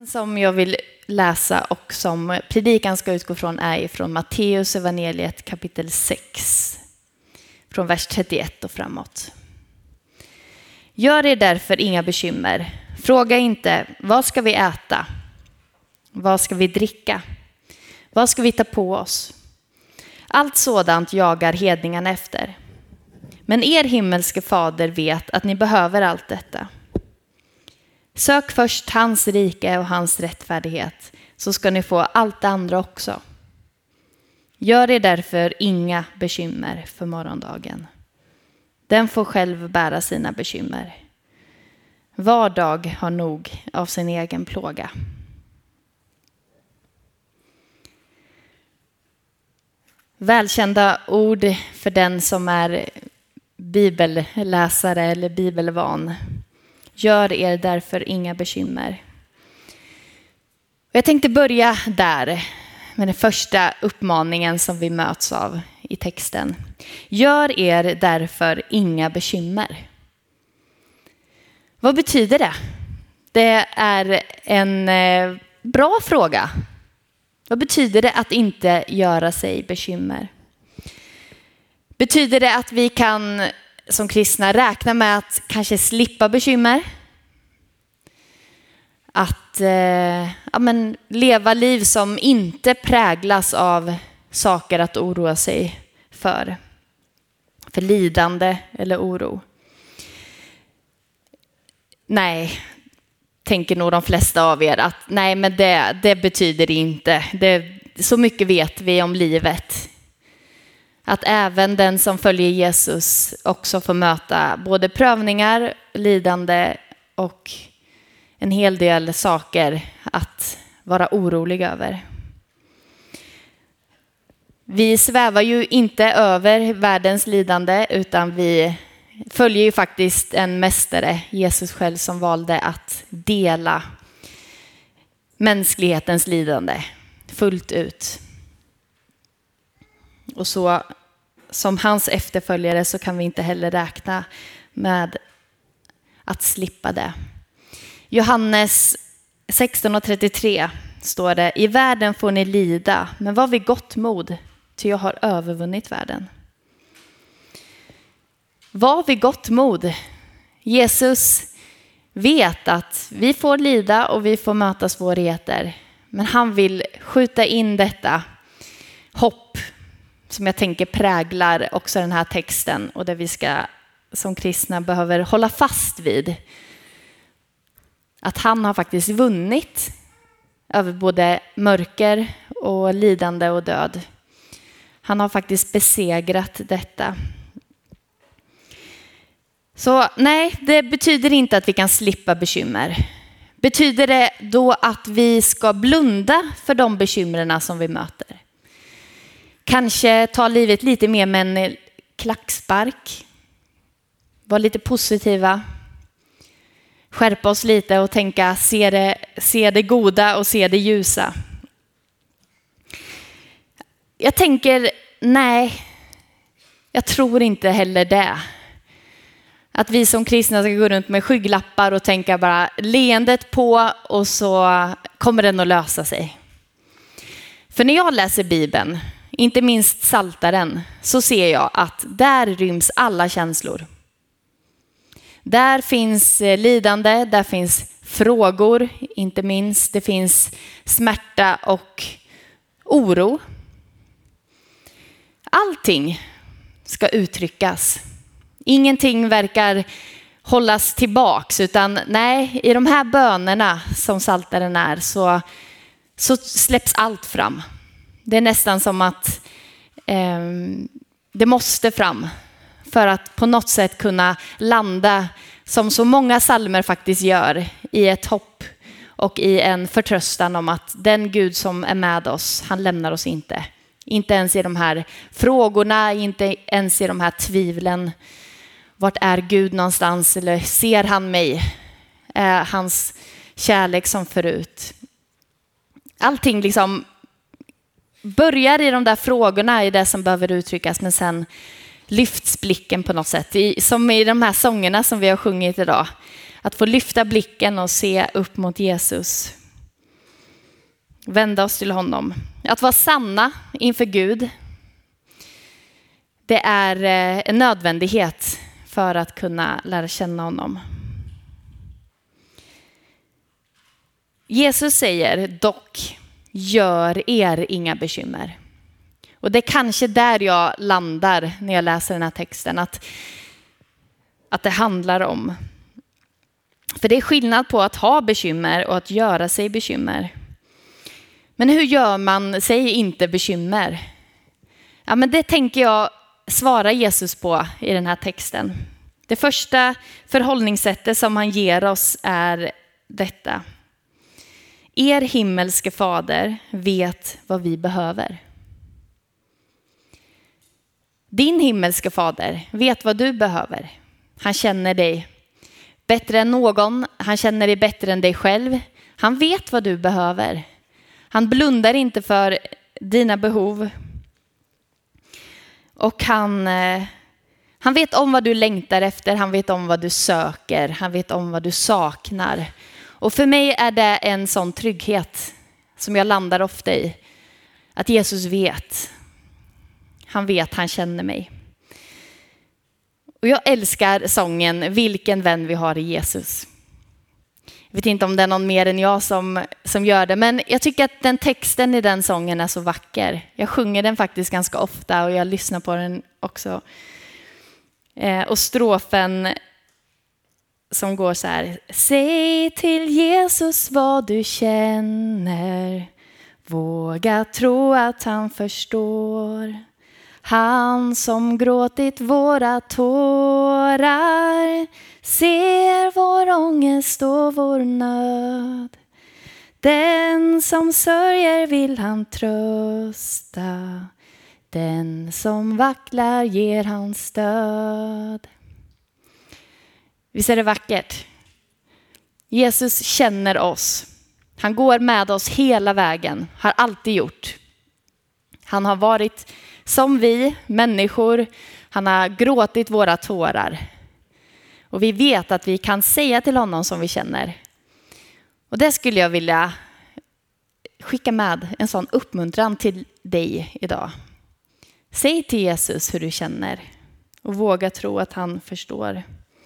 Som jag vill läsa och som predikan ska utgå från är från Matteus evangeliet kapitel 6. Från vers 31 och framåt. Gör er därför inga bekymmer. Fråga inte, vad ska vi äta? Vad ska vi dricka? Vad ska vi ta på oss? Allt sådant jagar hedningarna efter. Men er himmelske fader vet att ni behöver allt detta. Sök först hans rike och hans rättfärdighet, så ska ni få allt det andra också. Gör er därför inga bekymmer för morgondagen. Den får själv bära sina bekymmer. Var dag har nog av sin egen plåga. Välkända ord för den som är bibelläsare eller bibelvan. Gör er därför inga bekymmer. Jag tänkte börja där med den första uppmaningen som vi möts av i texten. Gör er därför inga bekymmer. Vad betyder det? Det är en bra fråga. Vad betyder det att inte göra sig bekymmer? Betyder det att vi kan som kristna räkna med att kanske slippa bekymmer? Att leva liv som inte präglas av saker att oroa sig för lidande eller oro. Nej, tänker nog de flesta av er att nej, men det betyder det inte. Så mycket vet vi om livet. Att även den som följer Jesus också får möta både prövningar, lidande och en hel del saker att vara orolig över. Vi svävar ju inte över världens lidande, utan vi följer ju faktiskt en mästare, Jesus själv, som valde att dela mänsklighetens lidande fullt ut. Och så som hans efterföljare så kan vi inte heller räkna med att slippa det. Johannes 16:33 står det: I världen får ni lida, men var vid gott mod, ty jag har övervunnit världen. Var vid gott mod. Jesus vet att vi får lida och vi får möta svårigheter, men han vill skjuta in detta hopp som jag tänker präglar också den här texten och det vi ska som kristna behöver hålla fast vid. Att han har faktiskt vunnit över både mörker och lidande och död. Han har faktiskt besegrat detta. Så nej, det betyder inte att vi kan slippa bekymmer. Betyder det då att vi ska blunda för de bekymmerna som vi möter? Kanske ta livet lite mer med en klackspark. Vara lite positiva. Skärpa oss lite och tänka, se det goda och se det ljusa. Jag tänker, nej, jag tror inte heller det. Att vi som kristna ska gå runt med skygglappar och tänka bara leendet på och så kommer den att lösa sig. För när jag läser Bibeln, inte minst Psaltaren, så ser jag att där ryms alla känslor. Där finns lidande, där finns frågor, inte minst. Det finns smärta och oro. Allting ska uttryckas. Ingenting verkar hållas tillbaks, utan nej, i de här bönerna som Psaltaren är så släpps allt fram. Det är nästan som att det måste fram för att på något sätt kunna landa, som så många psalmer faktiskt gör, i ett hopp och i en förtröstan om att den Gud som är med oss, han lämnar oss inte. Inte ens i de här frågorna, inte ens i de här tvivlen. Vart är Gud någonstans? Eller ser han mig? Är hans kärlek som förut? Allting liksom börjar i de där frågorna, i det som behöver uttryckas, men sen lyfts blicken på något sätt. Som i de här sångerna som vi har sjungit idag. Att få lyfta blicken och se upp mot Jesus. Vända oss till honom. Att vara sanna inför Gud, det är en nödvändighet för att kunna lära känna honom. Jesus säger dock, gör er inga bekymmer. Och det är kanske där jag landar när jag läser den här texten. Att det handlar om. För det är skillnad på att ha bekymmer och att göra sig bekymmer. Men hur gör man sig inte bekymmer? Ja, men det tänker jag svara Jesus på i den här texten. Det första förhållningssättet som han ger oss är detta. Er himmelske fader vet vad vi behöver. Din himmelske fader vet vad du behöver. Han känner dig bättre än någon. Han känner dig bättre än dig själv. Han vet vad du behöver. Han blundar inte för dina behov. Och han vet om vad du längtar efter. Han vet om vad du söker. Han vet om vad du saknar. Och för mig är det en sån trygghet som jag landar ofta i. Att Jesus vet. Han vet, han känner mig. Och jag älskar sången Vilken vän vi har i Jesus. Jag vet inte om det är någon mer än jag som gör det. Men jag tycker att den texten i den sången är så vacker. Jag sjunger den faktiskt ganska ofta och jag lyssnar på den också. Och strofen som går så här. Säg till Jesus vad du känner. Våga tro att han förstår. Han som gråtit våra tårar ser vår ångest och vår nöd. Den som sörjer vill han trösta. Den som vacklar ger han stöd. Visst är det vackert? Jesus känner oss. Han går med oss hela vägen. Har alltid gjort. Han har varit som vi människor. Han har gråtit våra tårar. Och vi vet att vi kan säga till honom som vi känner. Och det skulle jag vilja skicka med en sån uppmuntran till dig idag. Säg till Jesus hur du känner. Och våga tro att han förstår.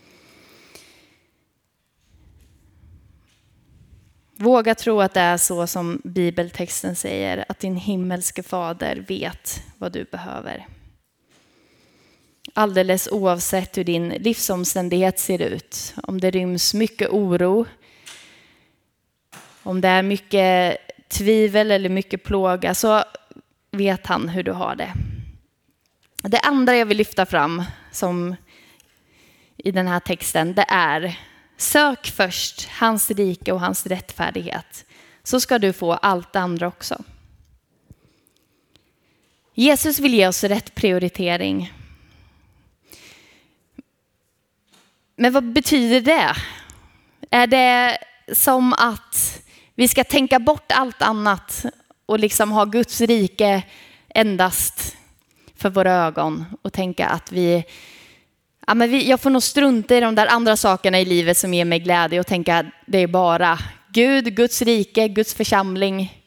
Våga tro att det är så som bibeltexten säger. Att din himmelske fader vet vad du behöver. Alldeles oavsett hur din livsomständighet ser ut. Om det ryms mycket oro. Om det är mycket tvivel eller mycket plåga. Så vet han hur du har det. Det andra jag vill lyfta fram som i den här texten. Det är. Sök först hans rike och hans rättfärdighet. Så ska du få allt det andra också. Jesus vill ge oss rätt prioritering. Men vad betyder det? Är det som att vi ska tänka bort allt annat och liksom ha Guds rike endast för våra ögon och tänka att jag får nog strunta i de där andra sakerna i livet som ger mig glädje och tänka att det är bara Gud, Guds rike, Guds församling.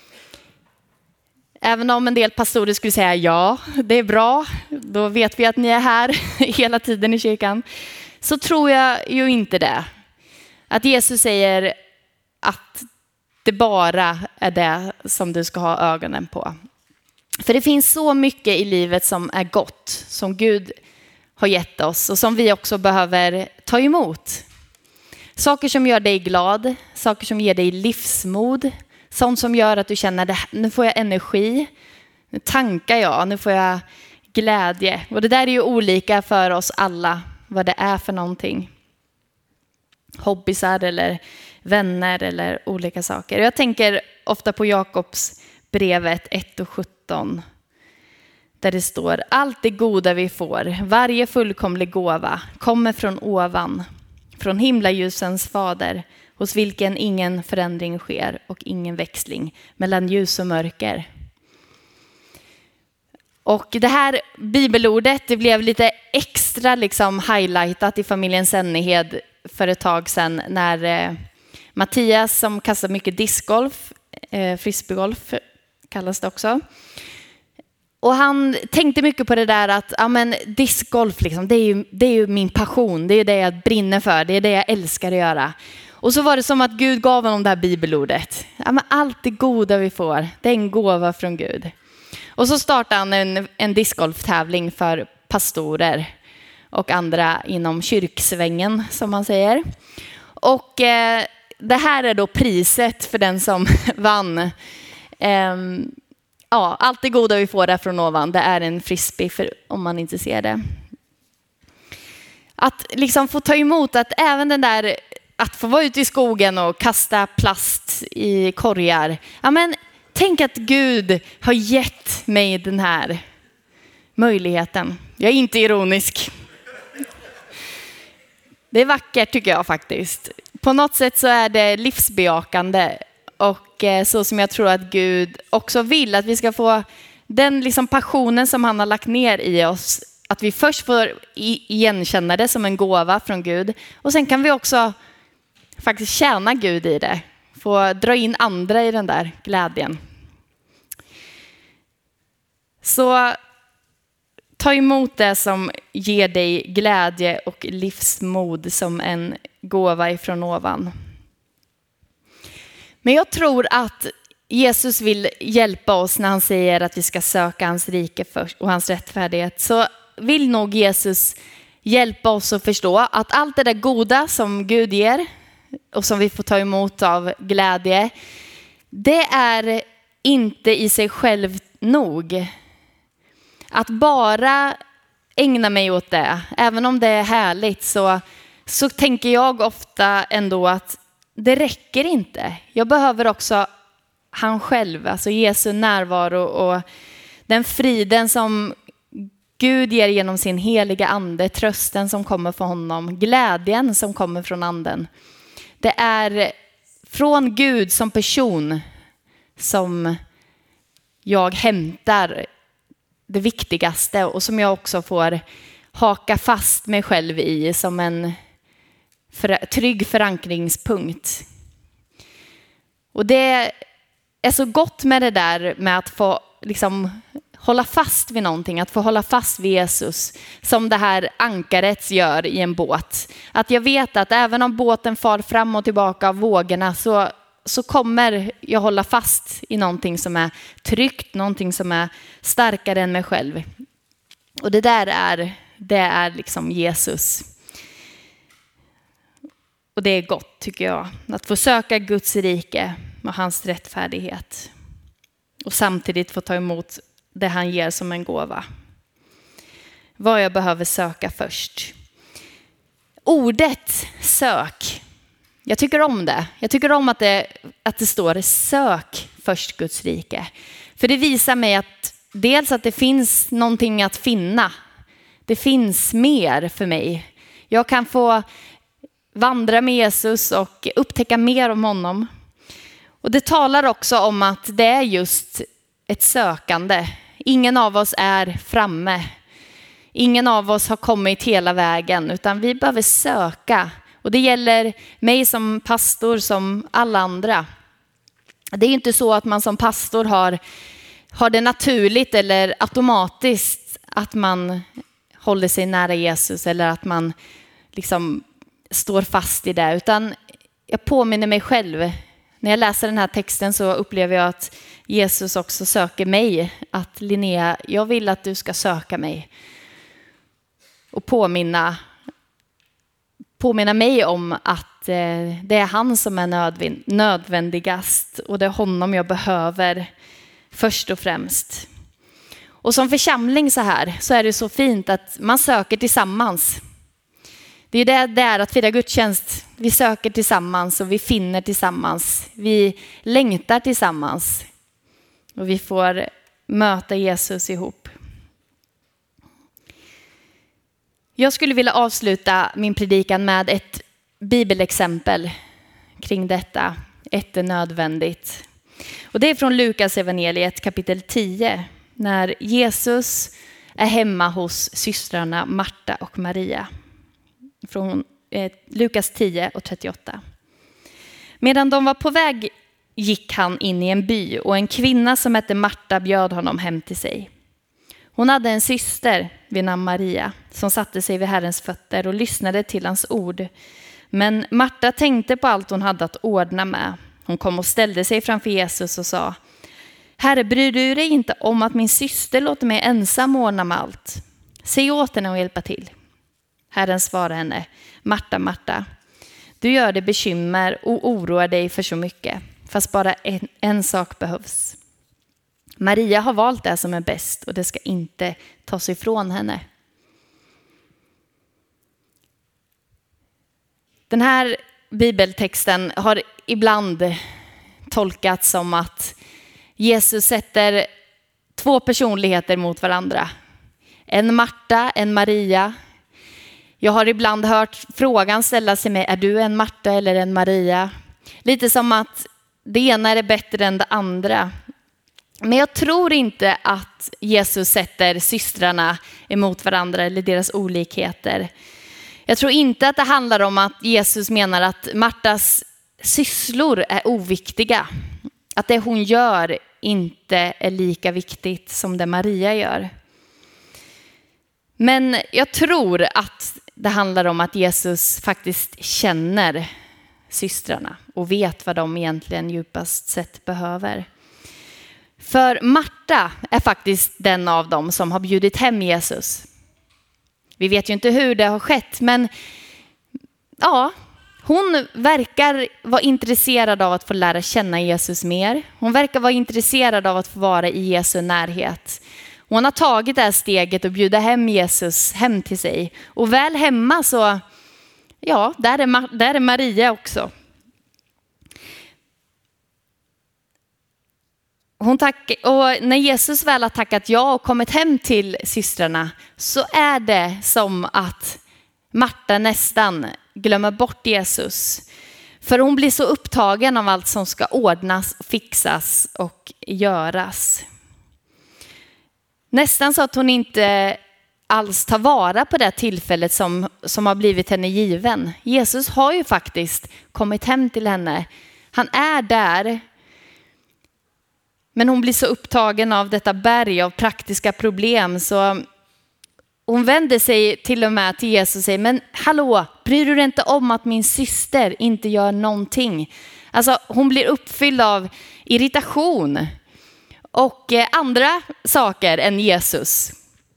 Även om en del pastorer skulle säga ja, det är bra, då vet vi att ni är här hela tiden i kyrkan. Så tror jag ju inte det. Att Jesus säger att det bara är det som du ska ha ögonen på. För det finns så mycket i livet som är gott, som Gud har gett oss och som vi också behöver ta emot. Saker som gör dig glad, saker som ger dig livsmod, sånt som gör att du känner nu får jag energi, nu tankar jag, nu får jag glädje. Och det där är ju olika för oss alla, vad det är för någonting. Hobbysar eller vänner eller olika saker. Jag tänker ofta på Jakobs brevet 1:17. Där det står, allt det goda vi får, varje fullkomlig gåva, kommer från ovan. Från himlaljusens fader, hos vilken ingen förändring sker och ingen växling mellan ljus och mörker. Och det här bibelordet, det blev lite extra highlightat i familjen Sennehed för ett tag sedan när Mattias som kastar mycket discgolf frisbeegolf kallas det också. Och han tänkte mycket på det där att discgolf liksom, det är ju min passion, det är det jag brinner för, det är det jag älskar att göra. Och så var det som att Gud gav honom det här bibelordet. Allt det goda vi får, det är en gåva från Gud. Och så startade han en discgolftävling för pastorer och andra inom kyrksvängen, som man säger. Och det här är då priset för den som vann. Allt det goda vi får där från ovan, det är en frisbee, för om man inte ser det. Att liksom få ta emot att även den där, att få vara ute i skogen och kasta plast i korgar. Tänk att Gud har gett mig den här möjligheten. Jag är inte ironisk. Det är vackert tycker jag faktiskt. På något sätt så är det livsbejakande. Och så som jag tror att Gud också vill att vi ska få den liksom passionen som han har lagt ner i oss. Att vi först får igenkänna det som en gåva från Gud. Och sen kan vi också faktiskt tjäna Gud i det. Få dra in andra i den där glädjen. Så ta emot det som ger dig glädje och livsmod som en gåva ifrån ovan. Men jag tror att Jesus vill hjälpa oss när han säger att vi ska söka hans rike först och hans rättfärdighet. Så vill nog Jesus hjälpa oss att förstå att allt det där goda som Gud ger och som vi får ta emot av glädje, det är inte i sig själv nog. Att bara ägna mig åt det, även om det är härligt, så tänker jag ofta ändå att det räcker inte. Jag behöver också han själv, alltså Jesu närvaro och den friden som Gud ger genom sin heliga ande, trösten som kommer från honom, glädjen som kommer från anden. Det är från Gud som person som jag hämtar det viktigaste och som jag också får haka fast mig själv i som en trygg förankringspunkt. Och det är så gott med det där med att få liksom hålla fast vid någonting, att få hålla fast vid Jesus som det här ankaret gör i en båt. Att jag vet att även om båten far fram och tillbaka av vågorna så kommer jag hålla fast i någonting som är tryggt, någonting som är starkare än mig själv. Och det är liksom Jesus. Och det är gott tycker jag, att få söka Guds rike och hans rättfärdighet. Och samtidigt få ta emot det han ger som en gåva. Vad jag behöver söka först. Ordet sök. Jag tycker om det. Jag tycker om att det står sök först Guds rike. För det visar mig att dels att det finns någonting att finna. Det finns mer för mig. Jag kan få vandra med Jesus och upptäcka mer om honom. Och det talar också om att det är just ett sökande. Ingen av oss är framme. Ingen av oss har kommit hela vägen, utan vi behöver söka. Och det gäller mig som pastor som alla andra. Det är inte så att man som pastor har det naturligt eller automatiskt att man håller sig nära Jesus eller att man liksom står fast i det. Utan jag påminner mig själv. När jag läser den här texten så upplever jag att Jesus också söker mig. Att Linnea, jag vill att du ska söka mig. Och påminna mig om att det är han som är nödvändigast. Och det är honom jag behöver först och främst. Och som församling så är det så fint att man söker tillsammans. Det är det där att fira gudstjänst. Vi söker tillsammans och vi finner tillsammans. Vi längtar tillsammans. Och vi får möta Jesus ihop. Jag skulle vilja avsluta min predikan med ett bibelexempel kring detta. Ett är nödvändigt. Och det är från Lukas evangeliet kapitel 10. När Jesus är hemma hos systrarna Marta och Maria. Från Lukas 10 och 38. Medan de var på väg gick han in i en by och en kvinna som hette Marta bjöd honom hem till sig. Hon hade en syster vid namn Maria som satte sig vid Herrens fötter och lyssnade till hans ord. Men Marta tänkte på allt hon hade att ordna med. Hon kom och ställde sig framför Jesus och sa: Herre, bryr du dig inte om att min syster låter mig ensam ordna med allt? Säg åt henne och hjälpa till. Herren svarade henne: Marta, Marta, du gör dig bekymmer och oroar dig för så mycket, fast bara en sak behövs. Maria har valt det som är bäst och det ska inte tas ifrån henne. Den här bibeltexten har ibland tolkats som att Jesus sätter två personligheter mot varandra. En Marta, en Maria. Jag har ibland hört frågan ställas till mig: är du en Marta eller en Maria? Lite som att det ena är bättre än det andra. Men jag tror inte att Jesus sätter systrarna emot varandra eller deras olikheter. Jag tror inte att det handlar om att Jesus menar att Martas sysslor är oviktiga. Att det hon gör inte är lika viktigt som det Maria gör. Men jag tror att det handlar om att Jesus faktiskt känner systrarna och vet vad de egentligen djupast sett behöver. För Marta är faktiskt den av dem som har bjudit hem Jesus. Vi vet ju inte hur det har skett, men ja, hon verkar vara intresserad av att få lära känna Jesus mer. Hon verkar vara intresserad av att få vara i Jesu närhet. Hon har tagit det här steget och bjuda hem Jesus hem till sig. Och väl hemma så, ja, där är Maria också. Och när Jesus väl har tackat ja och kommit hem till systrarna så är det som att Marta nästan glömmer bort Jesus. För hon blir så upptagen av allt som ska ordnas, fixas och göras. Nästan så att hon inte alls tar vara på det tillfället som har blivit henne given. Jesus har ju faktiskt kommit hem till henne. Han är där. Men hon blir så upptagen av detta berg av praktiska problem så hon vänder sig till och med till Jesus och säger: men hallå, bryr du dig inte om att min syster inte gör någonting? Alltså hon blir uppfylld av irritation och andra saker än Jesus.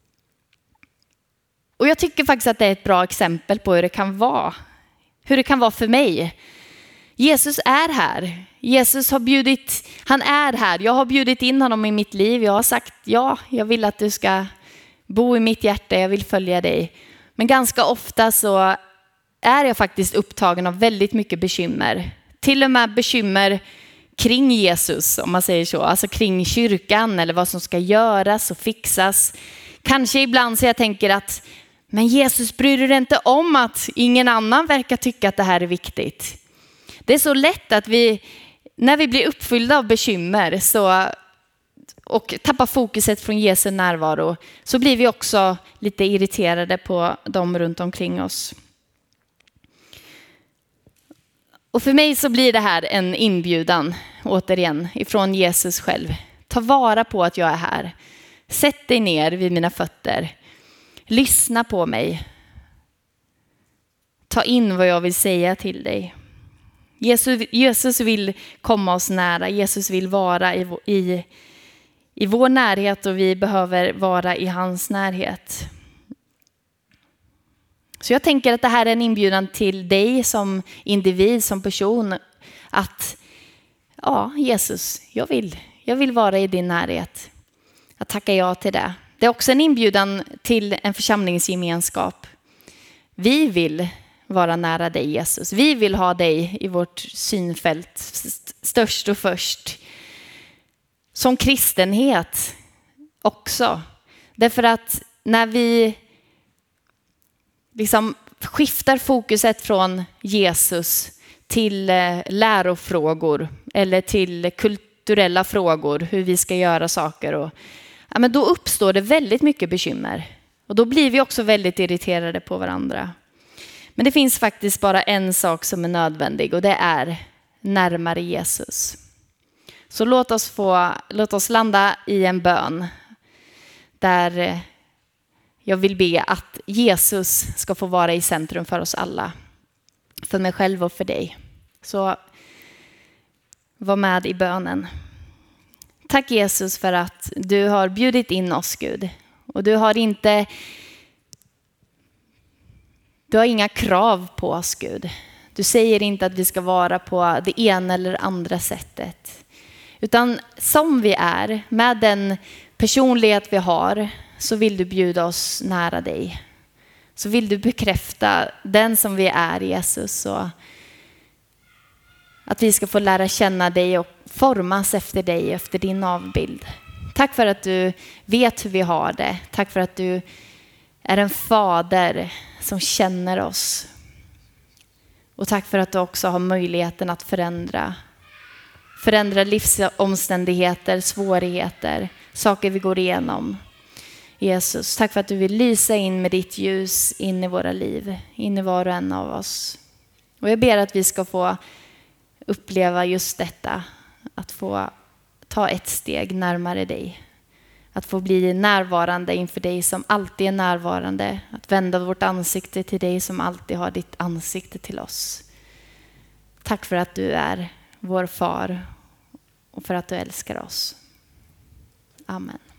Och jag tycker faktiskt att det är ett bra exempel på hur det kan vara. Hur det kan vara för mig. Jesus är här. Jesus han är här. Jag har bjudit in honom i mitt liv. Jag har sagt ja, jag vill att du ska bo i mitt hjärta. Jag vill följa dig. Men ganska ofta så är jag faktiskt upptagen av väldigt mycket bekymmer. Till och med bekymmer kring Jesus, om man säger så. Alltså kring kyrkan eller vad som ska göras och fixas. Kanske ibland så jag tänker att men Jesus, bryr du dig inte om att ingen annan verkar tycka att det här är viktigt? Det är så lätt att när vi blir uppfyllda av bekymmer och tappar fokuset från Jesu närvaro så blir vi också lite irriterade på dem runt omkring oss. Och för mig så blir det här en inbjudan återigen ifrån Jesus själv. Ta vara på att jag är här. Sätt dig ner vid mina fötter. Lyssna på mig. Ta in vad jag vill säga till dig. Jesus vill komma oss nära. Jesus vill vara i vår närhet och vi behöver vara i hans närhet. Så jag tänker att det här är en inbjudan till dig som individ, som person. Att ja, Jesus, jag vill vara i din närhet. Att tacka ja till det. Det är också en inbjudan till en församlingsgemenskap. Vi vill vara nära dig, Jesus. Vi vill ha dig i vårt synfält störst och först. Som kristenhet också. Därför att när vi liksom skiftar fokuset från Jesus till lärofrågor eller till kulturella frågor, hur vi ska göra saker, men då uppstår det väldigt mycket bekymmer. Och då blir vi också väldigt irriterade på varandra. Men det finns faktiskt bara en sak som är nödvändig och det är närmare Jesus. Så låt oss landa i en bön där jag vill be att Jesus ska få vara i centrum för oss alla. För mig själv och för dig. Så var med i bönen. Tack Jesus för att du har bjudit in oss, Gud. Och du har inga krav på oss, Gud. Du säger inte att vi ska vara på det ena eller andra sättet. Utan som vi är, med den personlighet vi har, så vill du bjuda oss nära dig. Så vill du bekräfta den som vi är, Jesus. Och att vi ska få lära känna dig och formas efter dig, efter din avbild. Tack för att du vet hur vi har det. Tack för att du är en fader som känner oss. Och tack för att du också har möjligheten att förändra livsomständigheter, svårigheter, saker vi går igenom. Jesus, tack för att du vill lysa in med ditt ljus in i våra liv, in i var och en av oss. Och jag ber att vi ska få uppleva just detta, att få ta ett steg närmare dig. Att få bli närvarande inför dig som alltid är närvarande. Att vända vårt ansikte till dig som alltid har ditt ansikte till oss. Tack för att du är vår far och för att du älskar oss. Amen.